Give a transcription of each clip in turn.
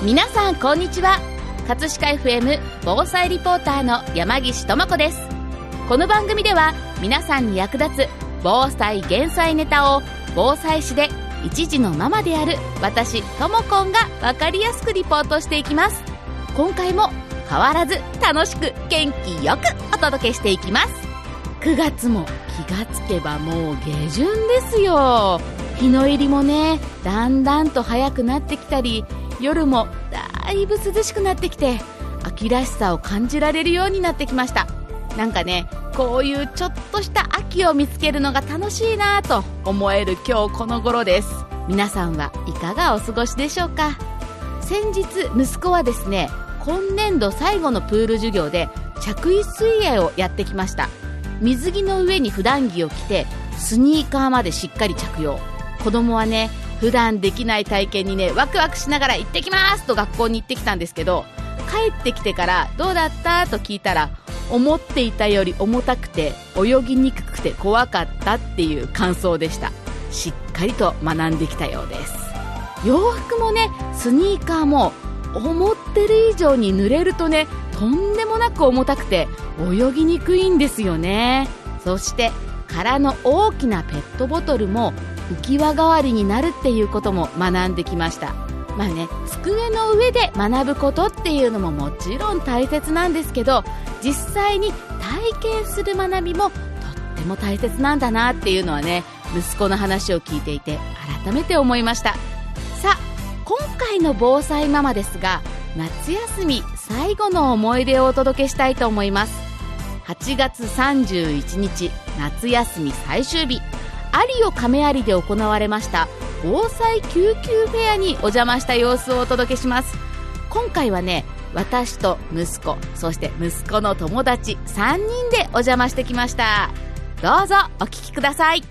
皆さんこんにちは。葛飾 FM 防災リポーターの山岸智子です。この番組では皆さんに役立つ防災減災ネタを防災士で一児のママである私ともこんが分かりやすくリポートしていきます。今回も変わらず楽しく元気よくお届けしていきます。9月も気がつけばもう下旬ですよ。日の入りもねだんだんと早くなってきたり、夜もだいぶ涼しくなってきて秋らしさを感じられるようになってきました。なんかねこういうちょっとした秋を見つけるのが楽しいなと思える今日この頃です。皆さんはいかがお過ごしでしょうか。先日息子はですね今年度最後のプール授業で着衣水泳をやってきました。水着の上に普段着を着てスニーカーまでしっかり着用。子供はね普段できない体験にねワクワクしながら行ってきますと学校に行ってきたんですけど、帰ってきてからどうだったと聞いたら、思っていたより重たくて泳ぎにくくて怖かったっていう感想でした。しっかりと学んできたようです。洋服もねスニーカーも思ってる以上に濡れるとねとんでもなく重たくて泳ぎにくいんですよね。そして空の大きなペットボトルも浮き輪代わりになるっていうことも学んできました。まあね机の上で学ぶことっていうのももちろん大切なんですけど、実際に体験する学びもとっても大切なんだなっていうのはね息子の話を聞いていて改めて思いました。さあ今回の防災ママですが、夏休み最後の思い出をお届けしたいと思います。8月31日夏休み最終日、有岡亀有で行われました防災救急フェアにお邪魔した様子をお届けします。今回はね私と息子、そして息子の友達3人でお邪魔してきました。どうぞお聞きください。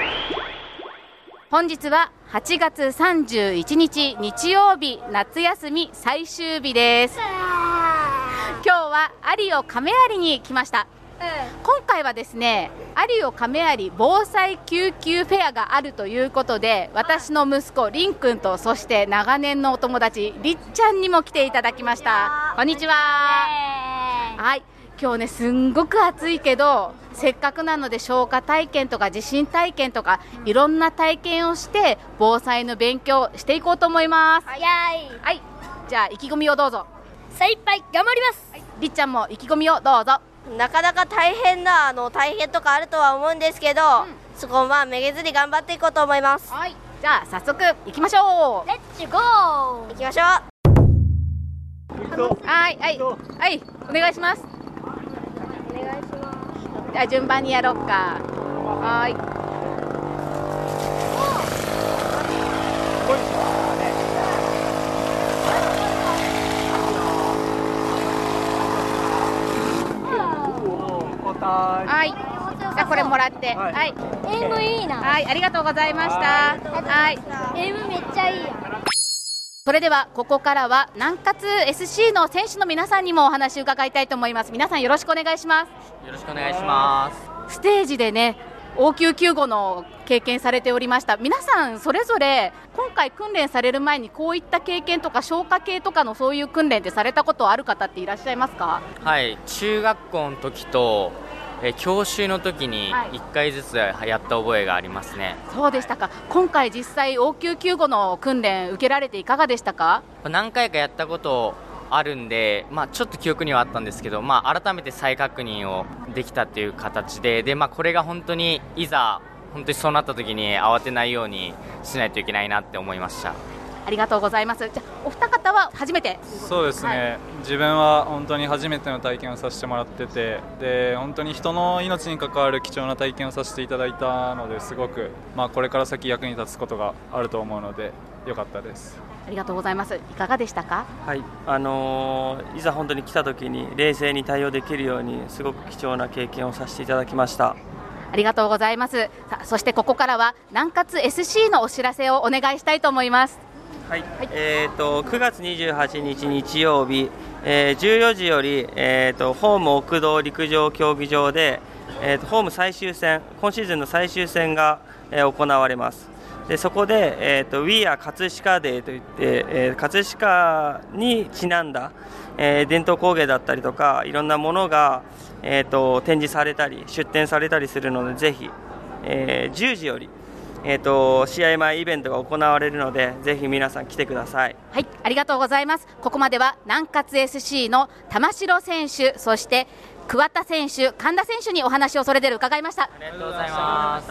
本日は8月31日日曜日、夏休み最終日です。今日は有岡亀有に来ました。今回はですね有岡亀有防災救急フェアがあるということで、私の息子りんくんとそして長年のお友達りっちゃんにも来ていただきました。こんにちは。はい、今日ねすんごく暑いけどせっかくなので消火体験とか地震体験とかいろんな体験をして防災の勉強していこうと思います。はい、じゃあ意気込みをどうぞ。 精一杯頑張ります。 りっちゃんも意気込みをどうぞ。 なかなか大変とかあるとは思うんですけど、そこをめげずに頑張っていこうと思います。 はい、じゃあ早速行きましょう。 レッツゴー。行きましょう。 はいお願いします。 お願いします。 じゃあ順番にやろうか。はい。はい。じゃあこれもらって。はい。 エイムいいな。 はい、ありがとうございました。はい。 エイムめっちゃいいや。 それではここからは南葛 SC の選手の皆さんにもお話を伺いたいと思います。皆さんよろしくお願いします。 よろしくお願いします。 ステージでね応急救護の経験されておりました。皆さんそれぞれ今回訓練される前にこういった経験とか消火系とかのそういう訓練ってされたことある方っていらっしゃいますか？ はい、中学校の時と教習の時に1回ずつやった覚えがありますね。 そうでしたか。今回実際応急救護の訓練受けられていかがでしたか？ 何回かやったことあるんで、ちょっと記憶にはあったんですけど、改めて再確認をできたっていう形で、これが本当にいざ本当にそうなった時に慌てないようにしないといけないなって思いました。 ありがとうございます。じゃあお二方は初めて？ そうですね、自分は本当に初めての体験をさせてもらってて、で本当に人の命に関わる貴重な体験をさせていただいたので、すごく、これから先役に立つことがあると思うので良かったです。 ありがとうございます。いかがでしたか？ はい、いざ本当に来た時に冷静に対応できるようにすごく貴重な経験をさせていただきました。 ありがとうございます。さあそしてここからは南葛 SC のお知らせをお願いしたいと思います。 はい、9月28日日曜日、14時より、ホーム奥道陸上競技場で、ホーム最終戦、今シーズンの最終戦が、行われます。 でそこで、We are 葛飾デーといって、葛飾にちなんだ、伝統工芸だったりとかいろんなものが、展示されたり出展されたりするので、ぜひ、10時より、試合前イベントが行われるので、ぜひ皆さん来てください。 はい、ありがとうございます。ここまでは南葛 SC の玉城選手、そして桑田選手、神田選手にお話をそれぞれ伺いました。 ありがとうございます。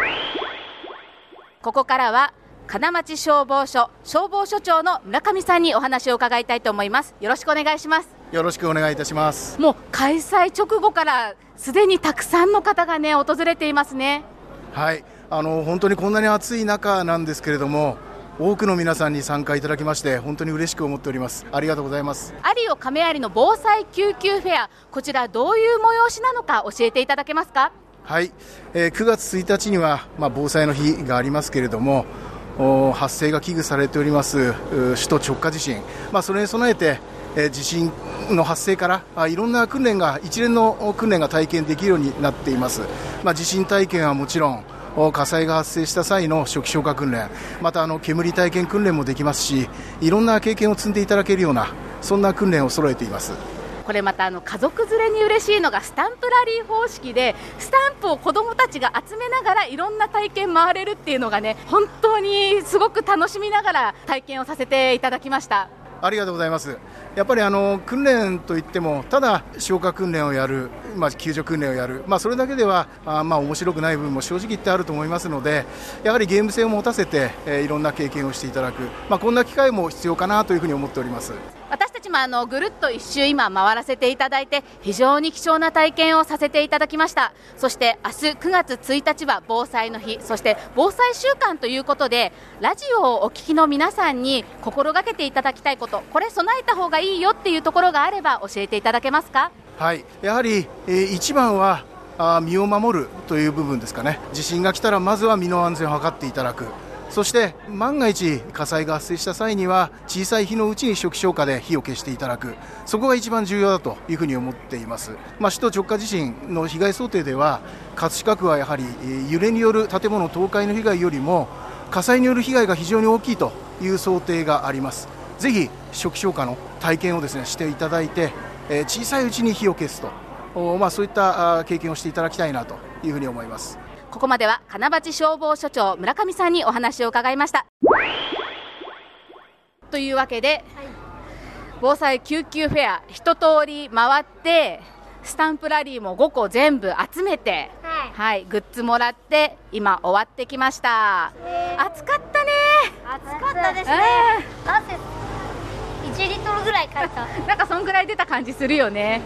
ここからは金町消防署消防署長の村上さんにお話を伺いたいと思います。よろしくお願いします。 よろしくお願いいたします。 もう開催直後からすでにたくさんの方がね訪れていますね。 はい、本当にこんなに暑い中なんですけれども、多くの皆さんに参加いただきまして本当に嬉しく思っております。ありがとうございます。 有尾亀有の防災救急フェア、こちらどういう催しなのか教えていただけますか。 はい、9月1日には、防災の日がありますけれども、発生が危惧されております首都直下地震、それに備えて、地震の発生からいろんな訓練が一連の訓練が体験できるようになっています。地震体験はもちろん、火災が発生した際の初期消火訓練、また煙体験訓練もできますし、いろんな経験を積んでいただけるようなそんな訓練を揃えています。 これまた家族連れに嬉しいのがスタンプラリー方式で、スタンプを子どもたちが集めながらいろんな体験回れるっていうのがね、本当にすごく楽しみながら体験をさせていただきました。 ありがとうございます。やっぱり訓練といってもただ消火訓練をやる、救助訓練をやる、それだけでは面白くない部分も正直言ってあると思いますので、やはりゲーム性を持たせて、いろんな経験をしていただく、こんな機会も必要かなというふうに思っております。 私たちもぐるっと一周今回らせていただいて、非常に貴重な体験をさせていただきました。そして明日9月1日は防災の日、そして防災週間ということで、ラジオをお聞きの皆さんに心がけていただきたいこと、これ備えた方がいいよっていうところがあれば教えていただけますか。 はい、やはり、一番は身を守るという部分ですかね。地震が来たらまずは身の安全を図っていただく、そして万が一火災が発生した際には小さい火のうちに初期消火で火を消していただく、そこが一番重要だというふうに思っています。首都直下地震の被害想定では、葛飾区はやはり揺れによる建物倒壊の被害よりも火災による被害が非常に大きいという想定があります。ぜひ初期消火の体験をですねしていただいて、小さいうちに火を消すと、そういった経験をしていただきたいなというふうに思います。 ここまでは金町消防署長村上さんにお話を伺いました。というわけで、防災救急フェア一通り回って、スタンプラリーも5個全部集めて、グッズもらって今終わってきました。暑かったね。 暑かったですね。汗1リットルぐらいかいた。 なんかそんぐらい出た感じするよね。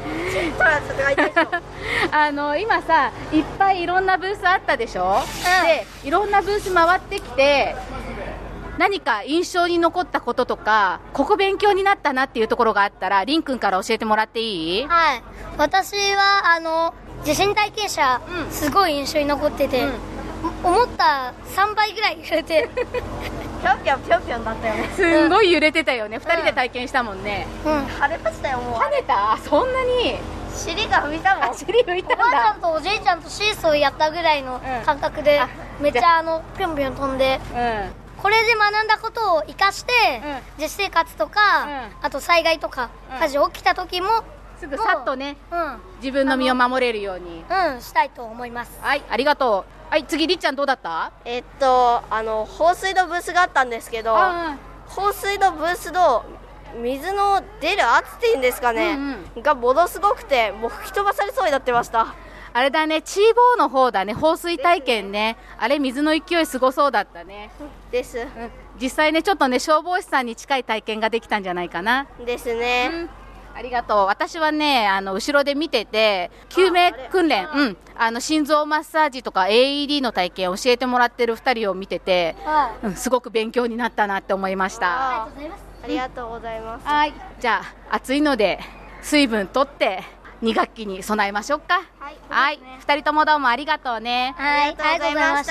今さ、いっぱいいろんなブースあったでしょ、でいろんなブース回ってきて、何か印象に残ったこととか、ここ勉強になったなっていうところがあったら、りんくんから教えてもらっていい？ はい、私は地震体験者、すごい印象に残ってて、思った3倍ぐらい揺れてぴょんぴょんぴょんぴょんだったよね。 すんごい揺れてたよね。2人で体験したもんね。 跳ねましたよ。もう跳ねた？そんなに尻が浮いたもん。 尻浮いたんだ。 おばあちゃんとおじいちゃんとシーソーやったぐらいの感覚で、めっちゃぴょんぴょん飛んで、これで学んだことを生かして、実生活とか、あと災害とか火事起きた時もすぐさっとね、自分の身を守れるようにしたいと思います。 はい、ありがとう。はい、次りっちゃんどうだった？ 放水のブースがあったんですけど、放水のブースの水の出る圧っていうんですかね、がものすごくて、もう吹き飛ばされそうになってました。 あれだね、チーボーの方だね、放水体験ね。あれ水の勢いすごそうだったね。 です、 実際ね、ちょっとね消防士さんに近い体験ができたんじゃないかな。 ですね、 ありがとう。私はね、後ろで見てて、救命訓練、心臓マッサージとか AED の体験を教えてもらってる2人を見てて、すごく勉強になったなって思いました。 ありがとうございます。 はい、じゃあ暑いので水分とって2学期に備えましょうか。はい、2人ともどうもありがとうね。 はい、ありがとうございました。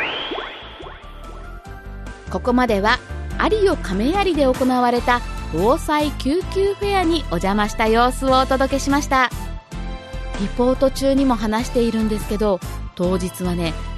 ここまでは有尾亀有で行われた防災救急フェアにお邪魔した様子をお届けしました。リポート中にも話しているんですけど、当日はね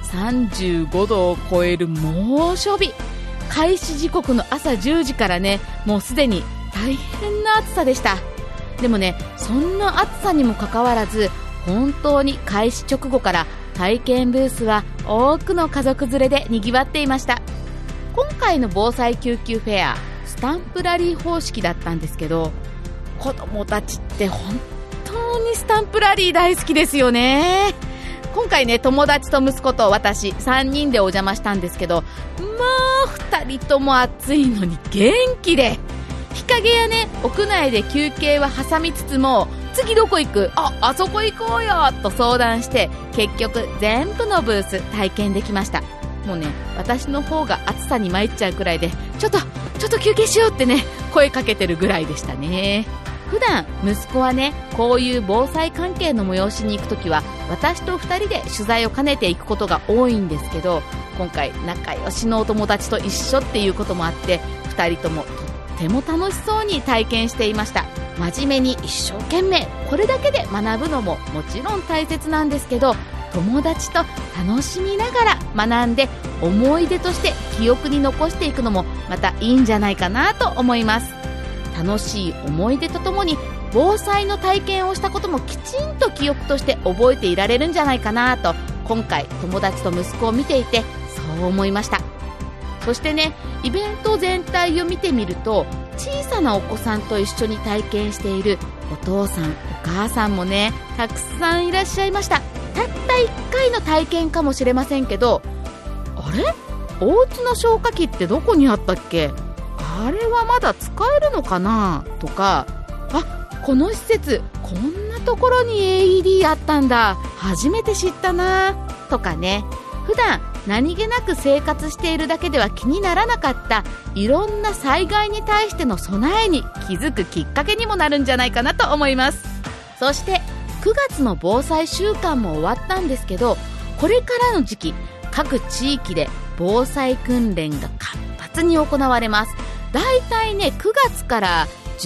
35度を超える猛暑日、開始時刻の朝10時からね、もうすでに大変な暑さでした。でもね、そんな暑さにもかかわらず、本当に開始直後から体験ブースは多くの家族連れで賑わっていました。今回の防災救急フェア、スタンプラリー方式だったんですけど、子供たちって本当にスタンプラリー大好きですよね。今回ね、友達と息子と私3人でお邪魔したんですけど、2人とも暑いのに元気で、日陰やね、屋内で休憩は挟みつつも、次どこ行く？あそこ行こうよと相談して、結局全部のブース体験できました。もうね、私の方が暑さに参っちゃうくらいで、ちょっと休憩しようってね、声かけてるぐらいでしたね。普段息子はね、こういう防災関係の催しに行くときは私と2人で取材を兼ねていくことが多いんですけど、今回仲良しのお友達と一緒っていうこともあって、2人ともとっても楽しそうに体験していました。真面目に一生懸命これだけで学ぶのももちろん大切なんですけど、友達と楽しみながら学んで思い出として記憶に残していくのもまたいいんじゃないかなと思います。楽しい思い出とともに防災の体験をしたこともきちんと記憶として覚えていられるんじゃないかなと、今回友達と息子を見ていてそう思いました。そしてね、イベント全体を見てみると、小さなお子さんと一緒に体験しているお父さんお母さんもね、たくさんいらっしゃいました。たった1回の体験かもしれませんけど、あれ、お家の消火器ってどこにあったっけ、あれはまだ使えるのかなとか、この施設こんなところに AED あったんだ、初めて知ったなとかね、普段何気なく生活しているだけでは気にならなかったいろんな災害に対しての備えに気づくきっかけにもなるんじゃないかなと思います。そして9月の防災週間も終わったんですけど、これからの時期各地域で防災訓練が活発に行われます。だいたいね、9月から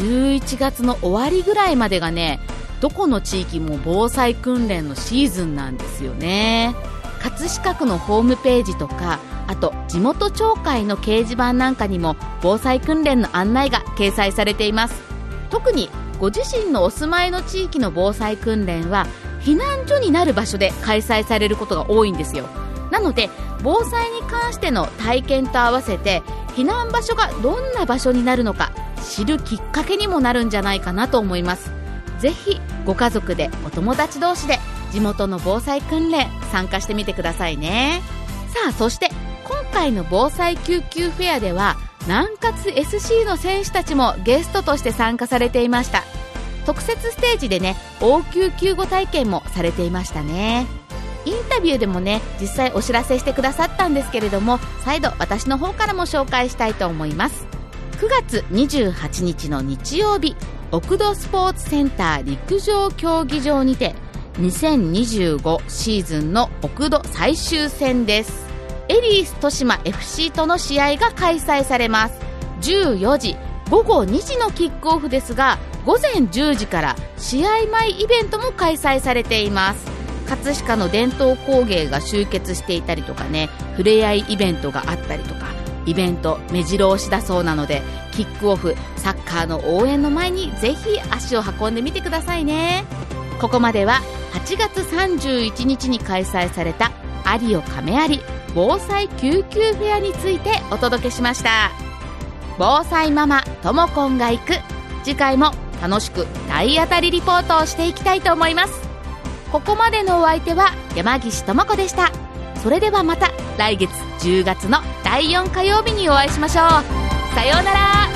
11月の終わりぐらいまでがね、どこの地域も防災訓練のシーズンなんですよね。葛飾区のホームページとか、あと地元町会の掲示板なんかにも防災訓練の案内が掲載されています。特にご自身のお住まいの地域の防災訓練は避難所になる場所で開催されることが多いんですよ。なので防災に関しての体験と合わせて、避難場所がどんな場所になるのか知るきっかけにもなるんじゃないかなと思います。ぜひご家族でお友達同士で地元の防災訓練参加してみてくださいね。さあ、そして今回の防災救急フェアでは南葛 SC の選手たちもゲストとして参加されていました。特設ステージでね、応急救護体験もされていましたね。インタビューでもね、実際お知らせしてくださったんですけれども、再度私の方からも紹介したいと思います。9月28日の日曜日、奥戸スポーツセンター陸上競技場にて2025シーズンの奥戸最終戦です。エリース豊島 FC との試合が開催されます。14時、午後2時のキックオフですが、午前10時から試合前イベントも開催されています。葛飾の伝統工芸が集結していたりとかね、触れ合いイベントがあったりとか、イベント目白押しだそうなので、キックオフサッカーの応援の前にぜひ足を運んでみてくださいね。ここまでは8月31日に開催されたアリオ亀有防災救急フェアについてお届けしました。防災ママともこんが行く、次回も楽しく体当たりリポートをしていきたいと思います。ここまでのお相手は山岸智子でした。それではまた来月10月の第4火曜日にお会いしましょう。さようなら。